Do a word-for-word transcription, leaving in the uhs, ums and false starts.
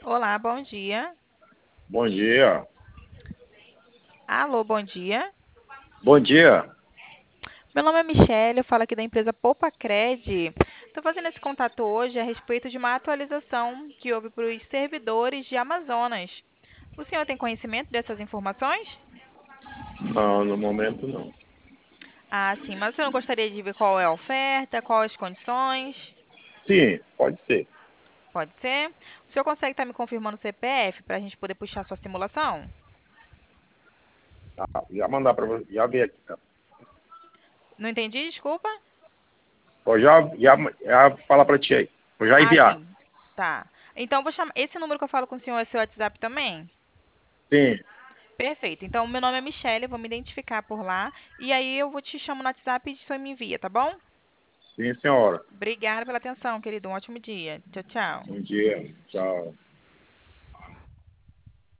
Olá, bom dia. Bom dia. Alô, bom dia. Bom dia. Meu nome é Michele, eu falo aqui da empresa Poupa-Cred. Estou fazendo esse contato hoje a respeito de uma atualização que houve para os servidores de Amazonas. O senhor tem conhecimento dessas informações? Não, no momento não. Ah, sim, mas o senhor gostaria de ver qual é a oferta, quais as condições? Sim, pode ser. Pode ser? O senhor consegue estar me confirmando o C P F para a gente poder puxar sua simulação? Tá, já mandar para você, já ver aqui. Tá? Não entendi, desculpa. Vou já, já, já falar para ti aí. Vou já Ah, enviar. sim. Tá. Então, vou chamar. Esse número que eu falo com o senhor é seu WhatsApp também? Sim, Perfeito. Então, meu nome é Michelle, vou me identificar por lá. E aí eu vou te chamar no WhatsApp e o senhor me envia, tá bom? sim, senhora. Obrigada pela atenção, querido. Um ótimo dia. Tchau, tchau. Bom dia. Tchau.